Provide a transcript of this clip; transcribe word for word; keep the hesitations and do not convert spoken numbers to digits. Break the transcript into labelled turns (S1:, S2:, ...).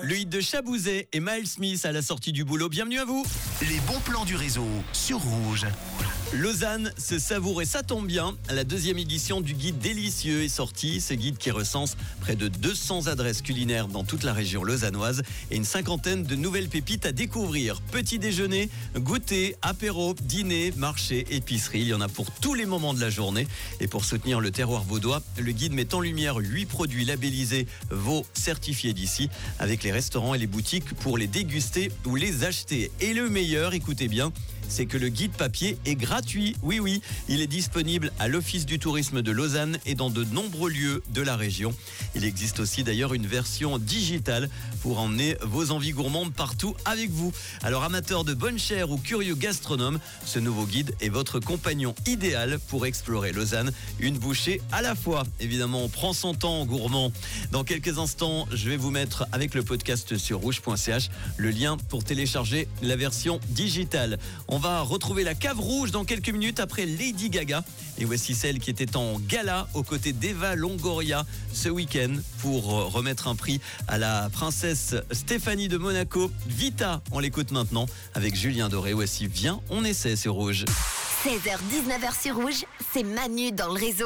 S1: Le hit de Chabouzet et Miles Smith à la sortie du boulot. Bienvenue à vous.
S2: Les bons plans du réseau sur Rouge.
S1: Lausanne se savoure et ça tombe bien. La deuxième édition du guide délicieux est sortie. Ce guide qui recense près de deux cents adresses culinaires dans toute la région lausannoise et une cinquantaine de nouvelles pépites à découvrir. Petit déjeuner, goûter, apéro, dîner, marché, épicerie. Il y en a pour tous les moments de la journée. Et pour soutenir le terroir vaudois, le guide met en lumière huit produits labellisés Vaud certifiés d'ici avec les restaurants et les boutiques pour les déguster ou les acheter. Et le meilleur, écoutez bien, c'est que le guide papier est gratuit. Oui, oui, il est disponible à l'Office du tourisme de Lausanne et dans de nombreux lieux de la région. Il existe aussi d'ailleurs une version digitale pour emmener vos envies gourmandes partout avec vous. Alors, amateurs de bonne chère ou curieux gastronomes, ce nouveau guide est votre compagnon idéal pour explorer Lausanne, une bouchée à la fois. Évidemment, on prend son temps gourmand. Dans quelques instants, je vais vous mettre avec le podcast sur rouge point c h le lien pour télécharger la version digitale. On va retrouver la cave rouge dans quelques minutes après Lady Gaga. Et voici celle qui était en gala aux côtés d'Eva Longoria ce week-end pour remettre un prix à la princesse Stéphanie de Monaco. Vita, on l'écoute maintenant avec Julien Doré. Voici Viens, on essaie sur Rouge.
S3: seize heures dix-neuf heures sur Rouge, c'est Manu dans le réseau.